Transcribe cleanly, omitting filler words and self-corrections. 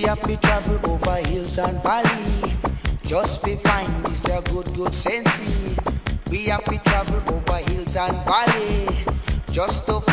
have to travel over hills and valley. Just be find this a good sensei. We have to travel over hills and valley. Just to